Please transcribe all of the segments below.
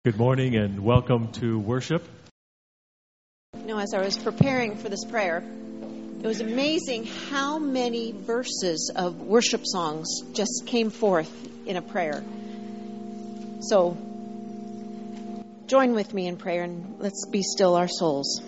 Good morning and welcome to worship. As I was preparing for this prayer, it was amazing how many verses of worship songs just came forth in a prayer. So, join with me in prayer and let's be still our souls.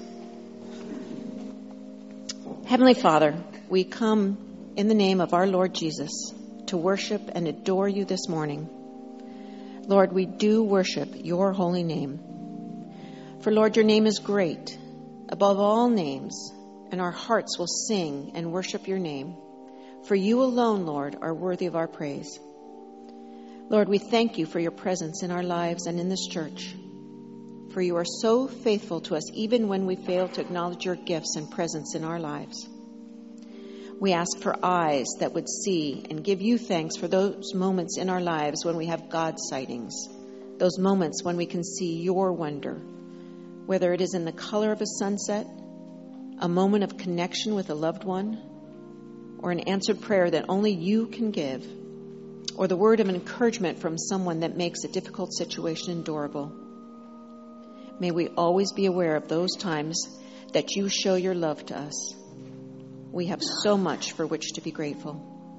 Heavenly Father, we come in the name of our Lord Jesus to worship and adore you this morning. Lord, we do worship your holy name. For Lord, your name is great, above all names, and our hearts will sing and worship your name. For you alone, Lord, are worthy of our praise. Lord, we thank you for your presence in our lives and in this church. For you are so faithful to us even when we fail to acknowledge your gifts and presence in our lives. We ask for eyes that would see and give you thanks for those moments in our lives when we have God's sightings, those moments when we can see your wonder, whether it is in the color of a sunset, a moment of connection with a loved one, or an answered prayer that only you can give, or the word of encouragement from someone that makes a difficult situation endurable. May we always be aware of those times that you show your love to us. We have so much for which to be grateful.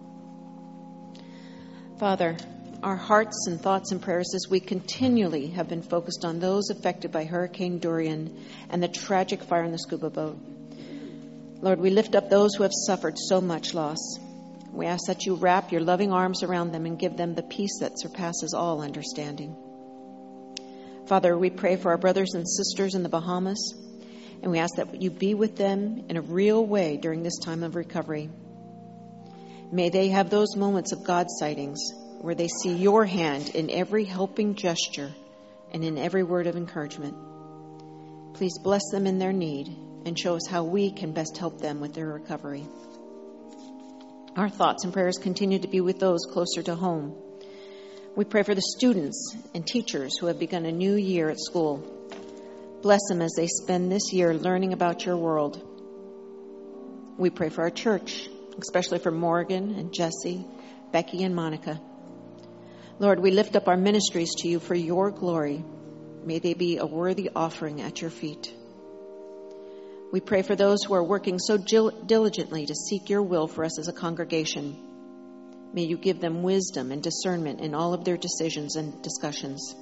Father, our hearts and thoughts and prayers as we continually have been focused on those affected by Hurricane Dorian and the tragic fire in the scuba boat. Lord, we lift up those who have suffered so much loss. We ask that you wrap your loving arms around them and give them the peace that surpasses all understanding. Father, we pray for our brothers and sisters in the Bahamas, and we ask that you be with them in a real way during this time of recovery. May they have those moments of God's sightings where they see your hand in every helping gesture and in every word of encouragement. Please bless them in their need and show us how we can best help them with their recovery. Our thoughts and prayers continue to be with those closer to home. We pray for the students and teachers who have begun a new year at school. Bless them as they spend this year learning about your world. We pray for our church, especially for Morgan and Jesse, Becky and Monica. Lord, we lift up our ministries to you for your glory. May they be a worthy offering at your feet. We pray for those who are working so diligently to seek your will for us as a congregation. May you give them wisdom and discernment in all of their decisions and discussions.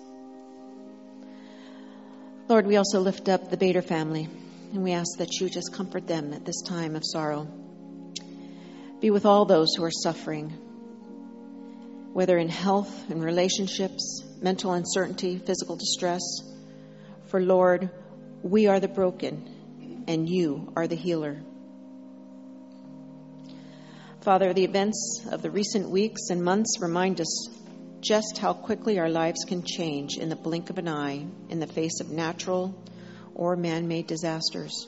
Lord, we also lift up the Bader family, and we ask that you just comfort them at this time of sorrow. Be with all those who are suffering, whether in health and relationships, mental uncertainty, physical distress. For Lord, we are the broken, and you are the healer. Father, the events of the recent weeks and months remind us just how quickly our lives can change in the blink of an eye in the face of natural or man-made disasters.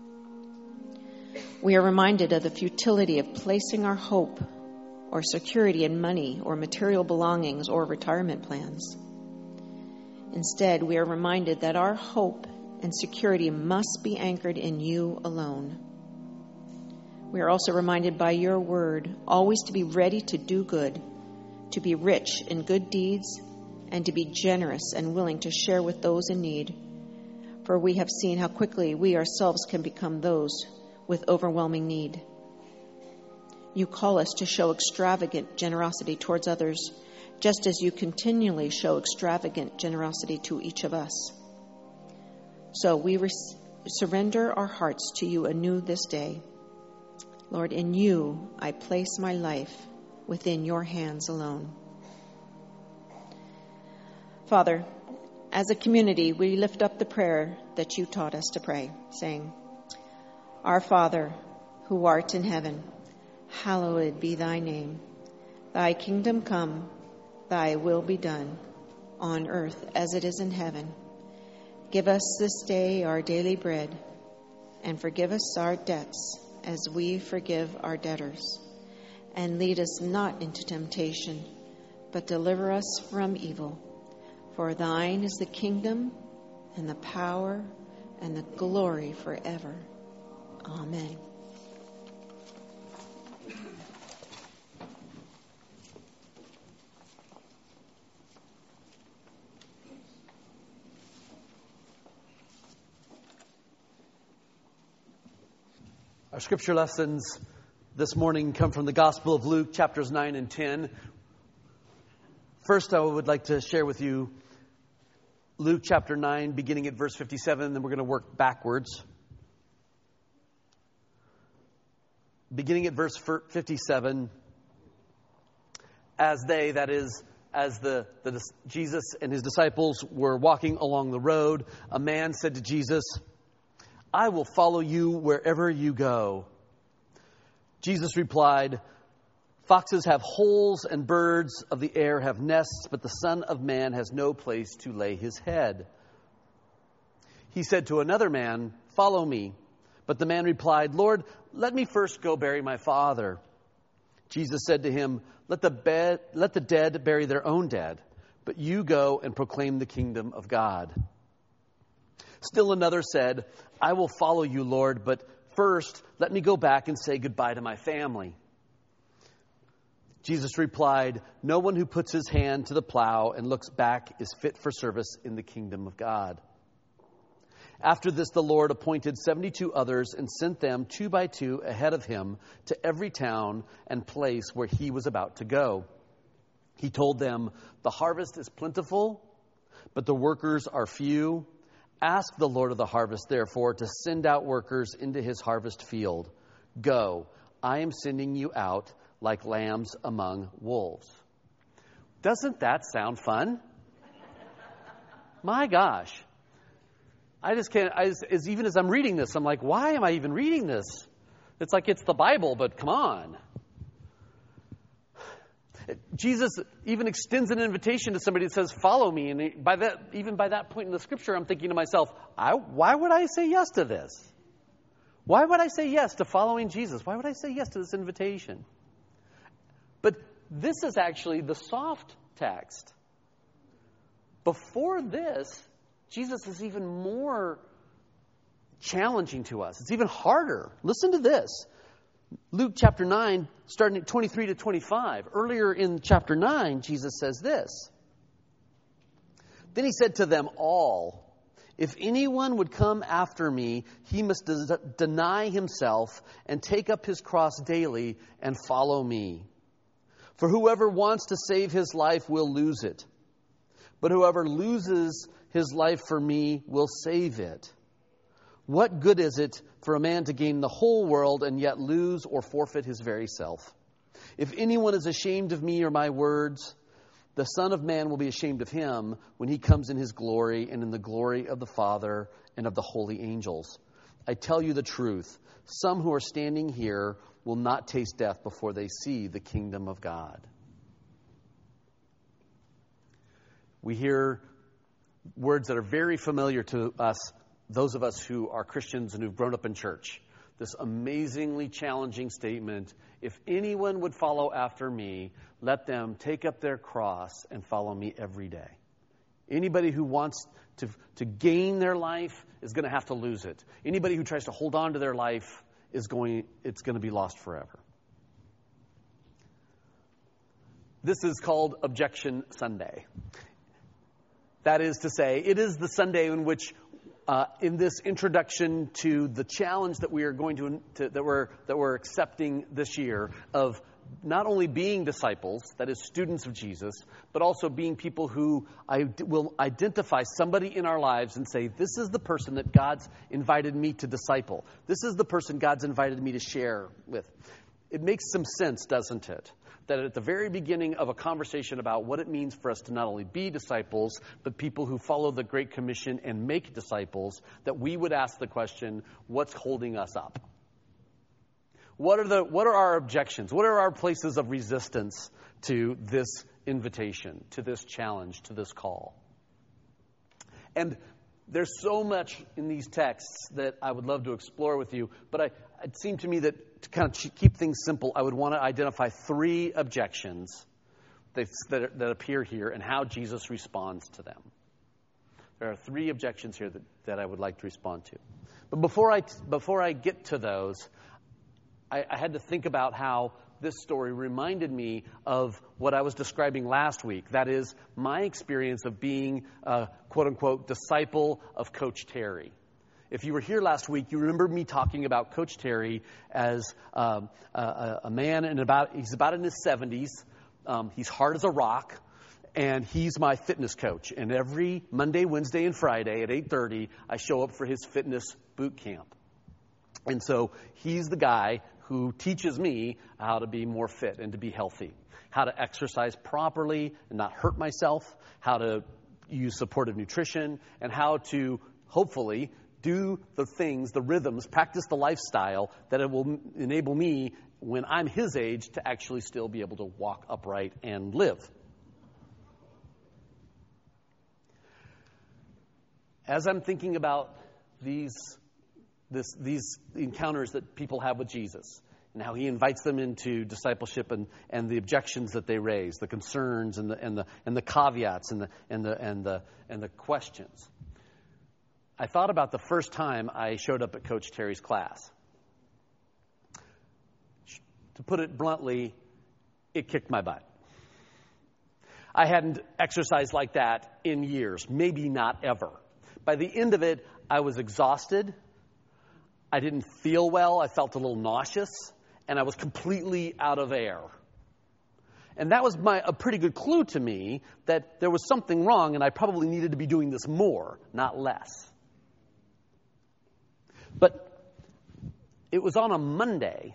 We are reminded of the futility of placing our hope or security in money or material belongings or retirement plans. Instead, we are reminded that our hope and security must be anchored in you alone. We are also reminded by your word always to be ready to do good, to be rich in good deeds, and to be generous and willing to share with those in need. For we have seen how quickly we ourselves can become those with overwhelming need. You call us to show extravagant generosity towards others, just as you continually show extravagant generosity to each of us. So we surrender our hearts to you anew this day. Lord, in you I place my life within your hands alone. Father, as a community, we lift up the prayer that you taught us to pray, saying, Our Father, who art in heaven, hallowed be thy name. Thy kingdom come, thy will be done, on earth as it is in heaven. Give us this day our daily bread, and forgive us our debts as we forgive our debtors. And lead us not into temptation, but deliver us from evil. For thine is the kingdom, and the power, and the glory forever. Amen. Our scripture lessons this morning come from the Gospel of Luke, chapters 9 and 10. First, I would like to share with you Luke chapter 9, beginning at verse 57, then we're going to work backwards. Beginning at verse 57, as Jesus and his disciples were walking along the road, a man said to Jesus, "I will follow you wherever you go." Jesus replied, "Foxes have holes and birds of the air have nests, but the Son of Man has no place to lay his head." He said to another man, "Follow me." But the man replied, "Lord, let me first go bury my father." Jesus said to him, Let the dead bury their own dead, but you go and proclaim the kingdom of God." Still another said, "I will follow you, Lord, but first let me go back and say goodbye to my family." Jesus replied, "No one who puts his hand to the plow and looks back is fit for service in the kingdom of God." After this, the Lord appointed 72 others and sent them 2 by 2 ahead of him to every town and place where he was about to go. He told them, "The harvest is plentiful, but the workers are few. Ask the Lord of the harvest, therefore, to send out workers into his harvest field. Go, I am sending you out like lambs among wolves." Doesn't that sound fun? My gosh. I just can't, even as I'm reading this, I'm like, why am I even reading this? It's like it's the Bible, but come on. Jesus even extends an invitation to somebody that says, "Follow me." And even by that point in the scripture, I'm thinking to myself, why would I say yes to this? Why would I say yes to following Jesus? Why would I say yes to this invitation? But this is actually the soft text. Before this, Jesus is even more challenging to us. It's even harder. Listen to this. Luke chapter 9, starting at 23 to 25. Earlier in chapter 9, Jesus says this. Then he said to them all, "If anyone would come after me, he must deny himself and take up his cross daily and follow me. For whoever wants to save his life will lose it. But whoever loses his life for me will save it. What good is it for a man to gain the whole world and yet lose or forfeit his very self? If anyone is ashamed of me or my words, the Son of Man will be ashamed of him when he comes in his glory and in the glory of the Father and of the holy angels. I tell you the truth, some who are standing here will not taste death before they see the kingdom of God." We hear words that are very familiar to us, those of us who are Christians and who've grown up in church. This amazingly challenging statement, "If anyone would follow after me, let them take up their cross and follow me every day." Anybody who wants to gain their life is going to have to lose it. Anybody who tries to hold on to their life it's going to be lost forever. This is called Objection Sunday. That is to say, it is the Sunday in which, in this introduction to the challenge that we are going that we're accepting this year of not only being disciples, that is, students of Jesus, but also being people who will identify somebody in our lives and say, "This is the person that God's invited me to disciple. This is the person God's invited me to share with." It makes some sense, doesn't it? That at the very beginning of a conversation about what it means for us to not only be disciples, but people who follow the Great Commission and make disciples, that we would ask the question, what's holding us up? What are our objections? What are our places of resistance to this invitation, to this challenge, to this call? And there's so much in these texts that I would love to explore with you, but it seemed to me that to kind of keep things simple, I would want to identify 3 objections that appear here and how Jesus responds to them. There are 3 objections here that I would like to respond to. But before I get to those, I had to think about how this story reminded me of what I was describing last week. That is, my experience of being a quote-unquote disciple of Coach Terry. If you were here last week, you remember me talking about Coach Terry as a man he's about in his 70s. He's hard as a rock, and he's my fitness coach. And every Monday, Wednesday, and Friday at 8:30, I show up for his fitness boot camp. And so he's the guy who teaches me how to be more fit and to be healthy, how to exercise properly and not hurt myself, how to use supportive nutrition, and how to hopefully do the things, the rhythms, practice the lifestyle that it will enable me when I'm his age to actually still be able to walk upright and live. As I'm thinking about these encounters that people have with Jesus and how he invites them into discipleship and the objections that they raise, the concerns and the caveats and the questions, I thought about the first time I showed up at Coach Terry's class. To put it bluntly, it kicked my butt. I hadn't exercised like that in years, maybe not ever. By the end of it, I was exhausted. I didn't feel well. I felt a little nauseous, and I was completely out of air. And that was a pretty good clue to me that there was something wrong, and I probably needed to be doing this more, not less. But it was on a Monday,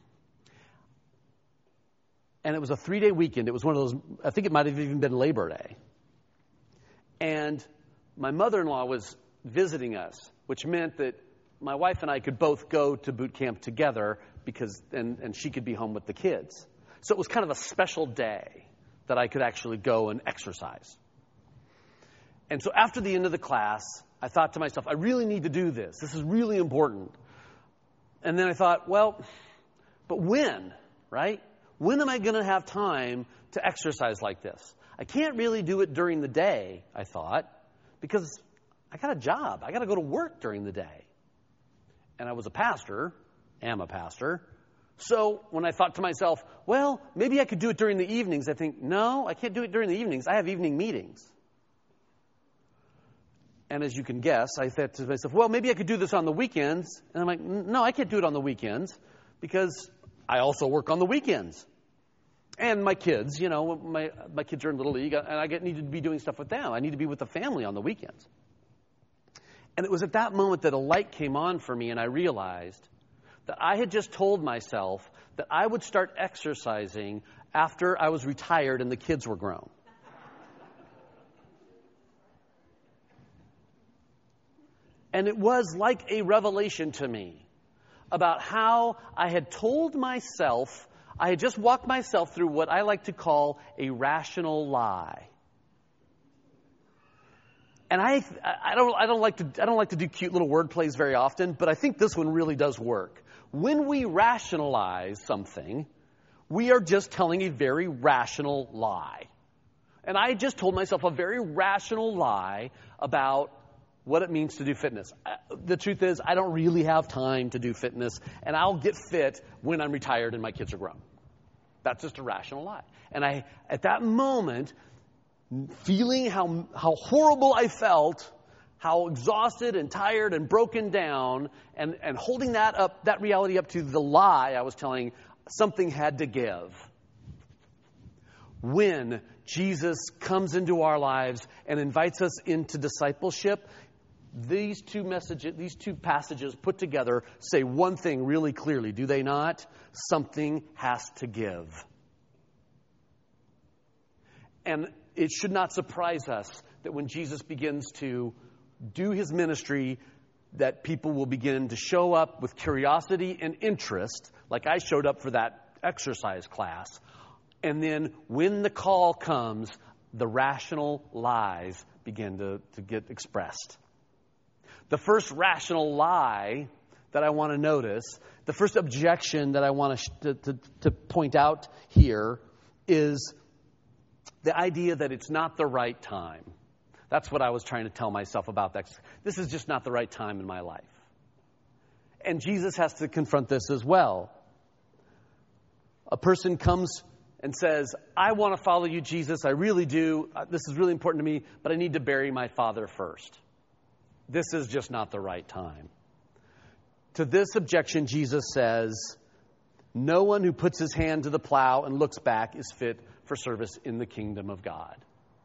and it was a 3-day weekend. It was one of those, I think it might have even been Labor Day. And my mother-in-law was visiting us, which meant that my wife and I could both go to boot camp together and she could be home with the kids. So it was kind of a special day that I could actually go and exercise. And so after the end of the class, I thought to myself, I really need to do this. This is really important. And then I thought, well, but when, right? When am I going to have time to exercise like this? I can't really do it during the day, I thought, because I got a job. I got to go to work during the day. And I was am a pastor. So when I thought to myself, well, maybe I could do it during the evenings, I think, no, I can't do it during the evenings. I have evening meetings. And as you can guess, I thought to myself, well, maybe I could do this on the weekends. And I'm like, no, I can't do it on the weekends because I also work on the weekends. And my kids, my kids are in Little League, and I need to be doing stuff with them. I need to be with the family on the weekends. And it was at that moment that a light came on for me, and I realized that I had just told myself that I would start exercising after I was retired and the kids were grown. And it was like a revelation to me about how I had told myself, I had just walked myself through what I like to call a rational lie. And I don't like to do cute little word plays very often, but I think this one really does work. When we rationalize something, we are just telling a very rational lie. And I just told myself a very rational lie about what it means to do fitness. The truth is, I don't really have time to do fitness, and I'll get fit when I'm retired and my kids are grown. That's just a rational lie. And at that moment, feeling how horrible I felt, how exhausted and tired and broken down, and holding that reality up to the lie I was telling, something had to give. When Jesus comes into our lives and invites us into discipleship, these two passages put together say one thing really clearly, do they not? Something has to give. And it should not surprise us that when Jesus begins to do his ministry, that people will begin to show up with curiosity and interest, like I showed up for that exercise class. And then when the call comes, the rational lies begin to get expressed. The first rational lie that I want to notice, the first objection that I want to point out here is the idea that it's not the right time. That's what I was trying to tell myself about that. This is just not the right time in my life. And Jesus has to confront this as well. A person comes and says, I want to follow you, Jesus. I really do. This is really important to me, but I need to bury my father first. this is just not the right time. To this objection, Jesus says, no one who puts his hand to the plow and looks back is fit for service in the kingdom of God.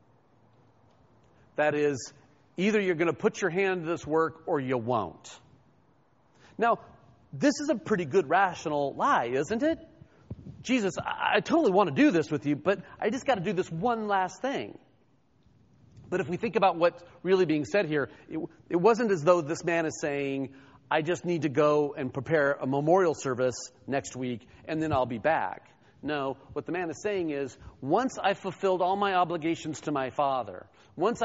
That is, either you're going to put your hand to this work or you won't. Now, this is a pretty good rational lie, isn't it? Jesus, I totally want to do this with you, but I just got to do this one last thing. But if we think about what's really being said here, it wasn't as though this man is saying, I just need to go and prepare a memorial service next week and then I'll be back. No, what the man is saying is, once I've fulfilled all my obligations to my Father, once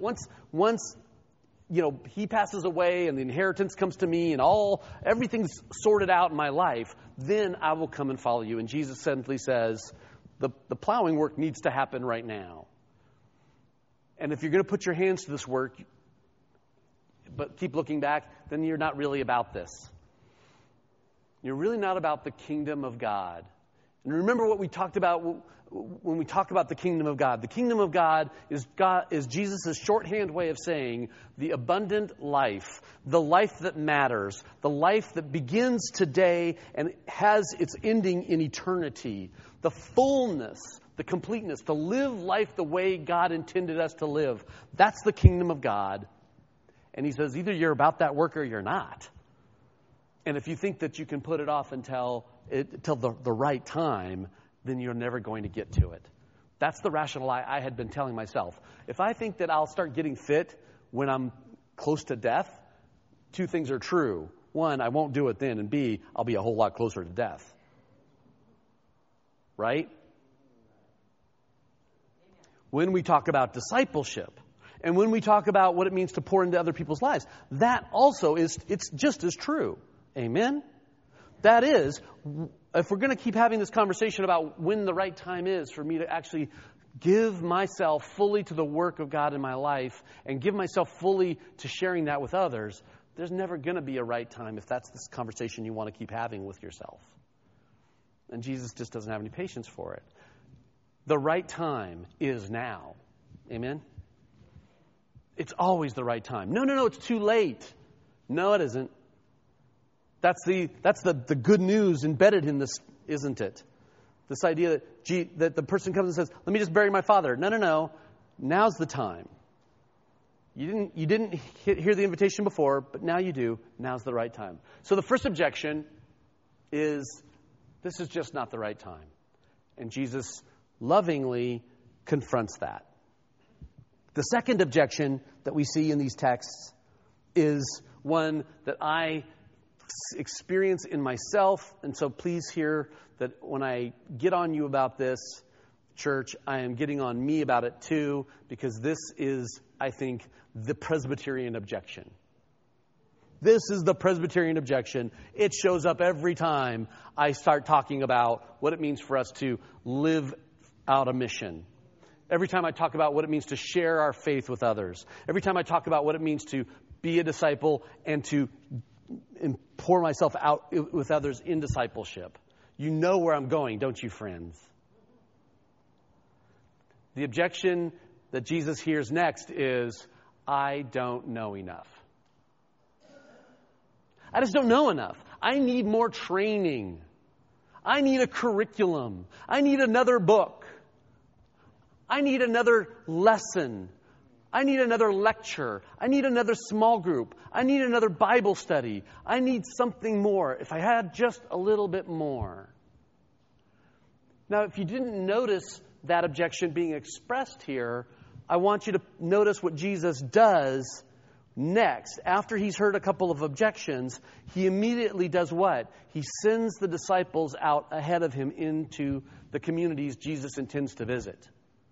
he passes away and the inheritance comes to me and everything's sorted out in my life, then I will come and follow you. And Jesus simply says, the plowing work needs to happen right now. And if you're going to put your hands to this work, but keep looking back, then you're not really about this. You're really not about the kingdom of God. And remember what we talked about when we talk about the kingdom of God. The kingdom of God is Jesus' shorthand way of saying the abundant life, the life that matters, the life that begins today and has its ending in eternity, the fullness, the completeness, to live life the way God intended us to live. That's the kingdom of God. And he says, either you're about that work or you're not. And if you think that you can put it off until the right time, then you're never going to get to it. That's the rational lie I had been telling myself. If I think that I'll start getting fit when I'm close to death, two things are true. One, I won't do it then, and B, I'll be a whole lot closer to death. Right? When we talk about discipleship, and when we talk about what it means to pour into other people's lives, that also it's just as true. Amen? That is, if we're going to keep having this conversation about when the right time is for me to actually give myself fully to the work of God in my life and give myself fully to sharing that with others, there's never going to be a right time if that's this conversation you want to keep having with yourself. And Jesus just doesn't have any patience for it. The right time is now. Amen? It's always the right time. No, it's too late. No, it isn't. That's the good news embedded in this, isn't it? This idea that the person comes and says, let me just bury my father. No. Now's the time. You didn't hear the invitation before, but now you do. Now's the right time. So the first objection is, this is just not the right time. And Jesus lovingly confronts that. The second objection that we see in these texts is one that I experience in myself, and so please hear that when I get on you about this, church, I am getting on me about it too, because this is, I think, the Presbyterian objection. This is the Presbyterian objection. It shows up every time I start talking about what it means for us to live out a mission. Every time I talk about what it means to share our faith with others. Every time I talk about what it means to be a disciple and pour myself out with others in discipleship. You know where I'm going, don't you, friends? The objection that Jesus hears next is, I don't know enough. I just don't know enough. I need more training. I need a curriculum. I need another book. I need another lesson. I need another lecture. I need another small group. I need another Bible study. I need something more. If I had just a little bit more. Now, if you didn't notice that objection being expressed here, I want you to notice what Jesus does next. After he's heard a couple of objections, he immediately does what? He sends the disciples out ahead of him into the communities Jesus intends to visit.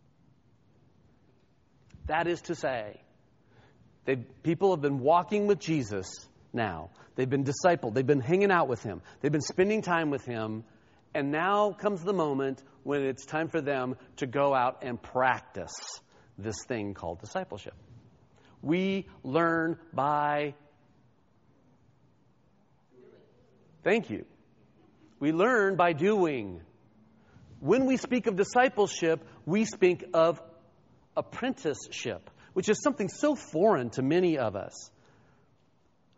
That is to say, people have been walking with Jesus now. They've been discipled. They've been hanging out with him. They've been spending time with him. And now comes the moment when it's time for them to go out and practice this thing called discipleship. We learn by... Thank you. We learn by doing. When we speak of discipleship, we speak of apprenticeship, which is something so foreign to many of us.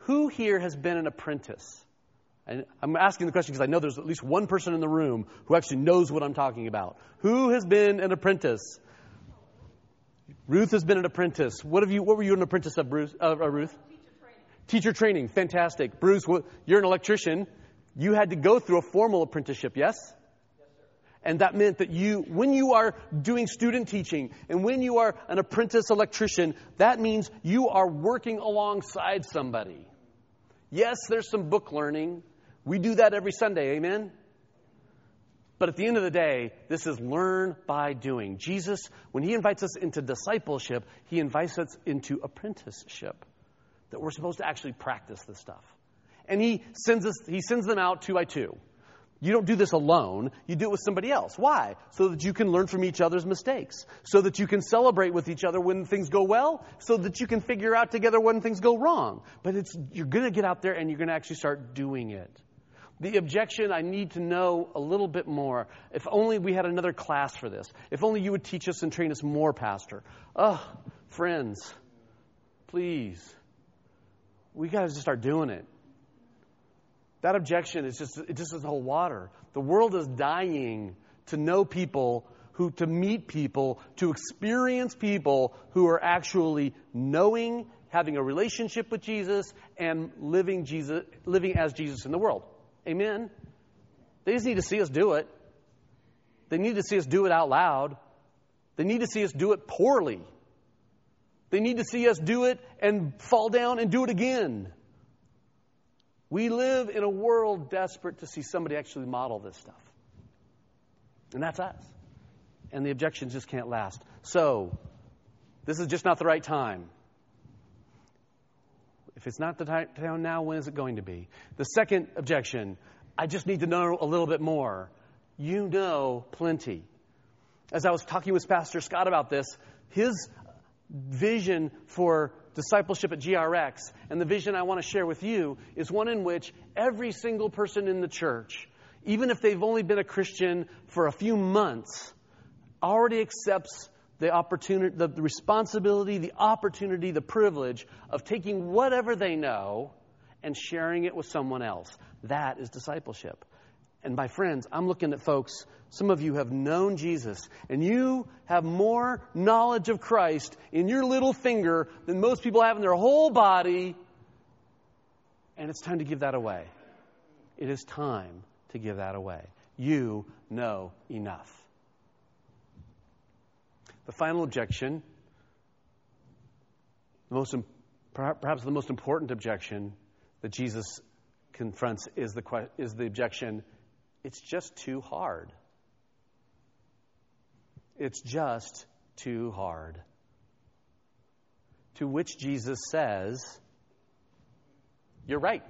Who here has been an apprentice? And I'm asking the question because I know there's at least one person in the room who actually knows what I'm talking about. Who has been an apprentice? Ruth has been an apprentice. What were you an apprentice of, Ruth? Teacher training. Fantastic. Bruce, you're an electrician. You had to go through a formal apprenticeship, yes? Yes, sir. And that meant that when you are doing student teaching and when you are an apprentice electrician, that means you are working alongside somebody. Yes, there's some book learning. We do that every Sunday, amen? But at the end of the day, this is learn by doing. Jesus, when he invites us into discipleship, he invites us into apprenticeship. That we're supposed to actually practice this stuff. And he sends them out 2 by 2. You don't do this alone. You do it with somebody else. Why? So that you can learn from each other's mistakes. So that you can celebrate with each other when things go well. So that you can figure out together when things go wrong. But you're going to get out there and you're going to actually start doing it. The objection, I need to know a little bit more. If only we had another class for this. If only you would teach us and train us more, Pastor. Oh, friends, please. We got to just start doing it. That objection it just doesn't hold water. The world is dying to know people, to meet people, to experience people who are actually knowing, having a relationship with Jesus, and living as Jesus in the world. Amen? They just need to see us do it. They need to see us do it out loud. They need to see us do it poorly. They need to see us do it and fall down and do it again. We live in a world desperate to see somebody actually model this stuff. And that's us. And the objections just can't last. So, this is just not the right time. If it's not the time now, when is it going to be? The second objection, I just need to know a little bit more. You know plenty. As I was talking with Pastor Scott about this, his vision for discipleship at GRX and the vision I want to share with you is one in which every single person in the church, even if they've only been a Christian for a few months, already accepts the opportunity, the responsibility, the opportunity, the privilege of taking whatever they know and sharing it with someone else. That is discipleship. And my friends, I'm looking at folks, some of you have known Jesus, and you have more knowledge of Christ in your little finger than most people have in their whole body. And it's time to give that away. It is time to give that away. You know enough. The final objection, perhaps the most important objection that Jesus confronts is the objection, it's just too hard. It's just too hard. To which Jesus says, you're right.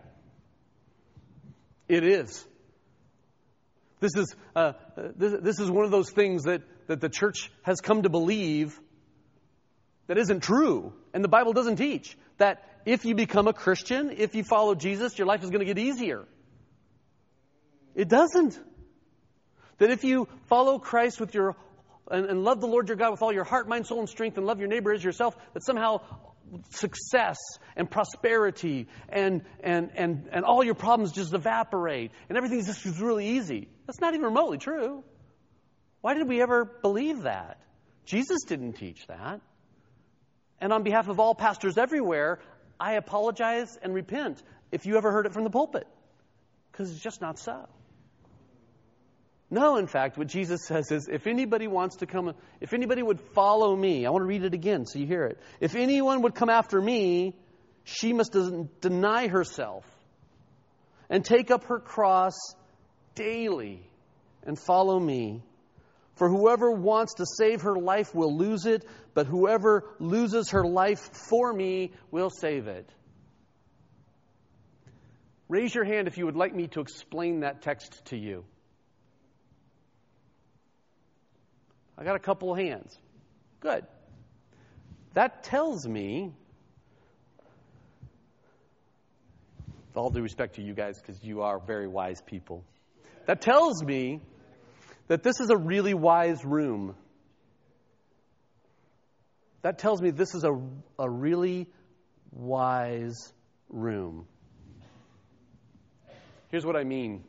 It is. This is one of those things that the church has come to believe that isn't true. And the Bible doesn't teach that if you become a Christian, if you follow Jesus, your life is going to get easier. It doesn't. That if you follow Christ with and love the Lord your God with all your heart, mind, soul, and strength, and love your neighbor as yourself, that somehow success and prosperity and all your problems just evaporate and everything's just really easy. That's not even remotely true. Why did we ever believe that? Jesus didn't teach that. And on behalf of all pastors everywhere, I apologize and repent if you ever heard it from the pulpit. Because it's just not so. No, in fact, what Jesus says is, if anybody would follow me, I want to read it again so you hear it. If anyone would come after me, she must deny herself and take up her cross daily and follow me. For whoever wants to save her life will lose it, but whoever loses her life for me will save it. Raise your hand if you would like me to explain that text to you. I got a couple of hands. Good. That tells me, with all due respect to you guys, because you are very wise people, that tells me that this is a really wise room. That tells me this is a really wise room. Here's what I mean.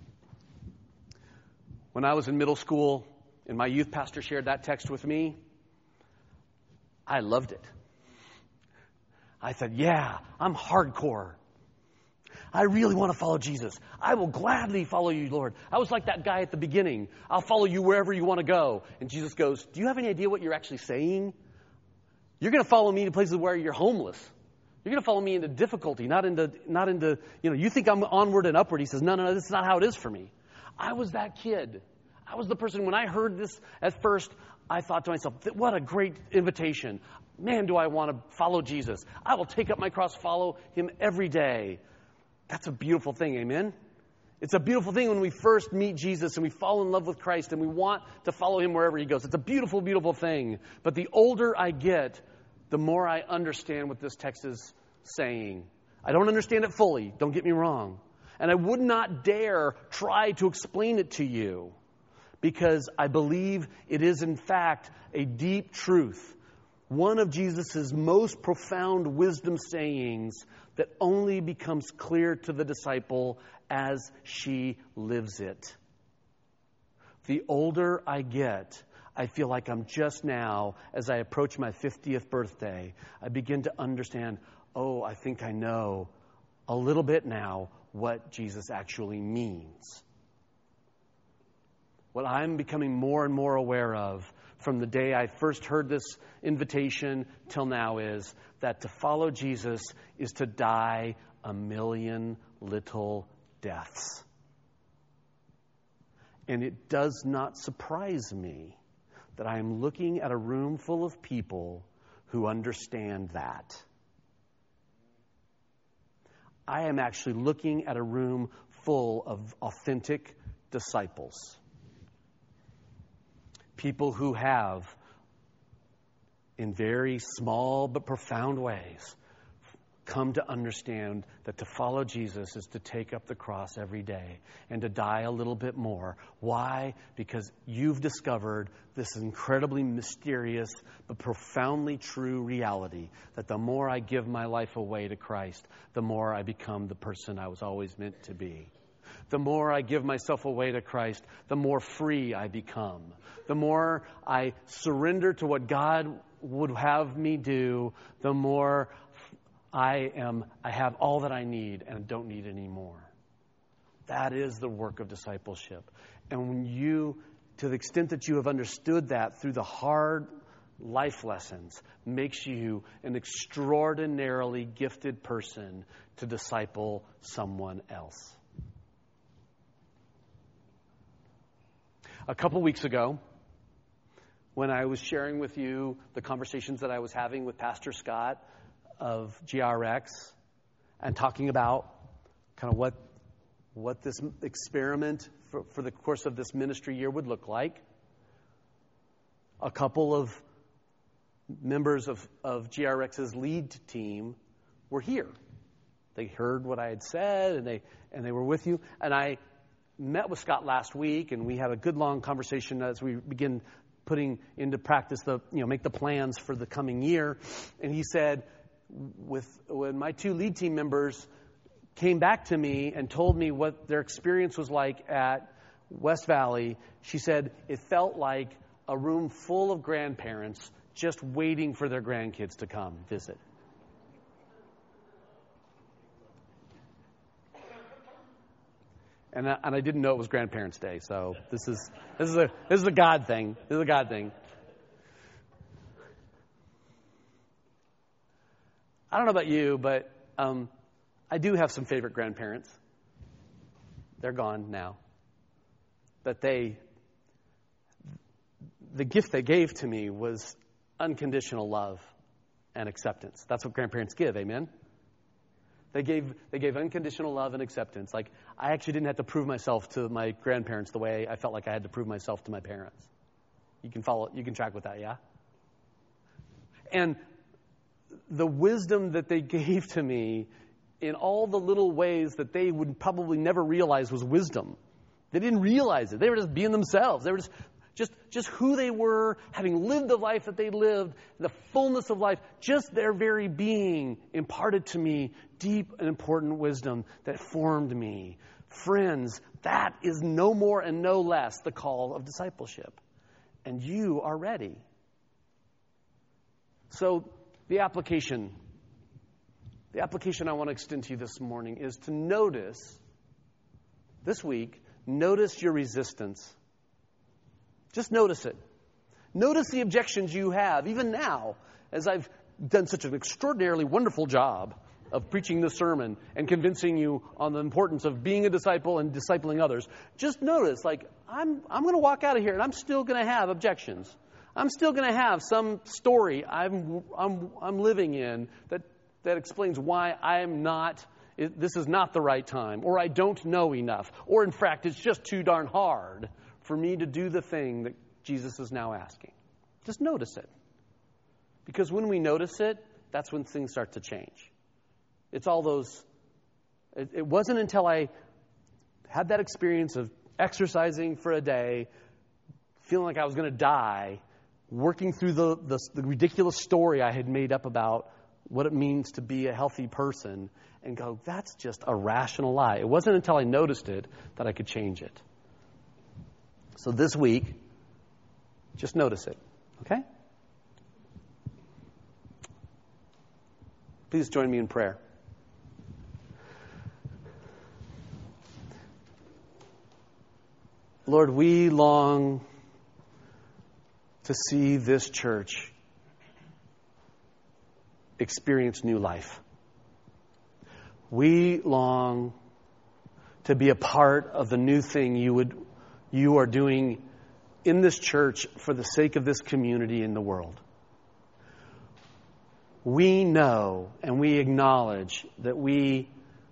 When I was in middle school and my youth pastor shared that text with me, I loved it. I said, yeah, I'm hardcore. I really want to follow Jesus. I will gladly follow you, Lord. I was like that guy at the beginning. I'll follow you wherever you want to go. And Jesus goes, do you have any idea what you're actually saying? You're going to follow me to places where you're homeless. You're going to follow me into difficulty, not into, you think I'm onward and upward. He says, no, this is not how it is for me. I was that kid. I was the person, when I heard this at first, I thought to myself, what a great invitation. Man, do I want to follow Jesus. I will take up my cross, follow him every day. That's a beautiful thing, amen? It's a beautiful thing when we first meet Jesus and we fall in love with Christ and we want to follow him wherever he goes. It's a beautiful, beautiful thing. But the older I get, the more I understand what this text is saying. I don't understand it fully, don't get me wrong. And I would not dare try to explain it to you because I believe it is in fact a deep truth. One of Jesus' most profound wisdom sayings that only becomes clear to the disciple as she lives it. The older I get, I feel like I'm just now, as I approach my 50th birthday, I begin to understand, I think I know a little bit now what Jesus actually means. What I'm becoming more and more aware of from the day I first heard this invitation till now is that to follow Jesus is to die a million little deaths. And it does not surprise me that I am looking at a room full of people who understand that. I am actually looking at a room full of authentic disciples. People who have, in very small but profound ways, come to understand that to follow Jesus is to take up the cross every day and to die a little bit more. Why? Because you've discovered this incredibly mysterious but profoundly true reality that the more I give my life away to Christ, the more I become the person I was always meant to be. The more I give myself away to Christ, the more free I become. The more I surrender to what God would have me do, the more I have all that I need and don't need any more. That is the work of discipleship. And when you, to the extent that you have understood that through the hard life lessons, makes you an extraordinarily gifted person to disciple someone else. A couple weeks ago, when I was sharing with you the conversations that I was having with Pastor Scott of GRX and talking about kind of what this experiment for the course of this ministry year would look like, a couple of members of GRX's lead team were here. They heard what I had said and they were with you. And I met with Scott last week, and we had a good long conversation as we begin putting into practice make the plans for the coming year. And he said, when my two lead team members came back to me and told me what their experience was like at West Valley, she said it felt like a room full of grandparents just waiting for their grandkids to come visit. And I didn't know it was Grandparents' Day, so this is a God thing. This is a God thing. I don't know about you, but I do have some favorite grandparents. They're gone now. But the gift they gave to me was unconditional love and acceptance. That's what grandparents give, amen? They gave unconditional love and acceptance. Like, I actually didn't have to prove myself to my grandparents the way I felt like I had to prove myself to my parents. You can track with that, yeah? And the wisdom that they gave to me in all the little ways that they would probably never realize was wisdom. They didn't realize it. They were just being themselves. They were just just who they were, having lived the life that they lived, the fullness of life, just their very being imparted to me deep and important wisdom that formed me. Friends, that is no more and no less the call of discipleship. And you are ready. So the application I want to extend to you this morning is to notice, this week, notice your resistance. Just notice it. Notice the objections you have, even now, as I've done such an extraordinarily wonderful job of preaching this sermon and convincing you on the importance of being a disciple and discipling others. Just notice, like, I'm going to walk out of here and I'm still going to have objections. I'm still going to have some story I'm living in that explains why this is not the right time, or I don't know enough, or in fact, it's just too darn hard for me to do the thing that Jesus is now asking. Just notice it. Because when we notice it, that's when things start to change. It's all those, it wasn't until I had that experience of exercising for a day, feeling like I was going to die, working through the ridiculous story I had made up about what it means to be a healthy person, and go, that's just a rational lie. It wasn't until I noticed it that I could change it. So this week, just notice it, okay? Please join me in prayer. Lord, we long to see this church experience new life. We long to be a part of the new thing you are doing in this church for the sake of this community and the world. We know and we acknowledge that we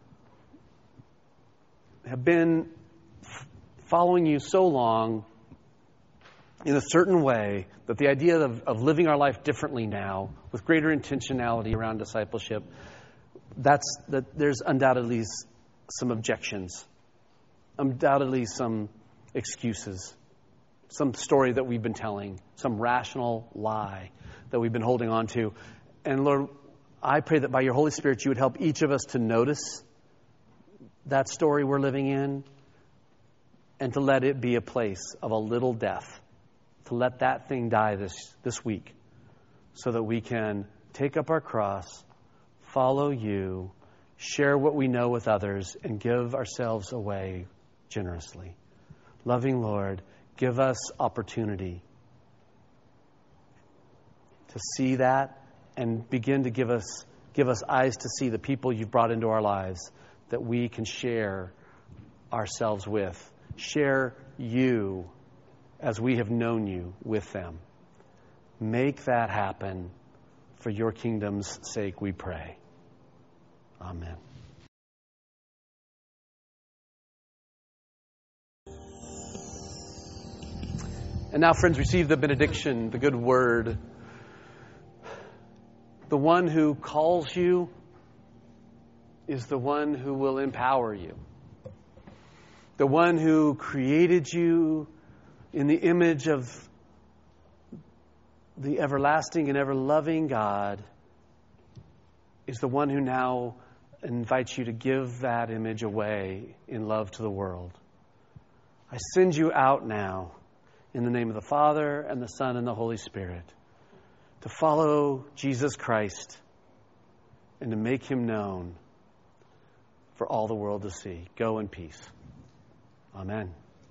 have been following you so long in a certain way that the idea of living our life differently now with greater intentionality around discipleship, that there's undoubtedly some objections, undoubtedly some excuses, some story that we've been telling, some rational lie that we've been holding on to. And Lord, I pray that by your Holy Spirit you would help each of us to notice that story we're living in and to let it be a place of a little death, to let that thing die this week so that we can take up our cross, follow you, share what we know with others, and give ourselves away generously. Loving Lord, give us opportunity to see that and begin to give us eyes to see the people you've brought into our lives that we can share ourselves with. Share you as we have known you with them. Make that happen for your kingdom's sake, we pray. Amen. And now, friends, receive the benediction, the good word. The one who calls you is the one who will empower you. The one who created you in the image of the everlasting and ever-loving God is the one who now invites you to give that image away in love to the world. I send you out now in the name of the Father and the Son and the Holy Spirit to follow Jesus Christ and to make him known for all the world to see. Go in peace. Amen.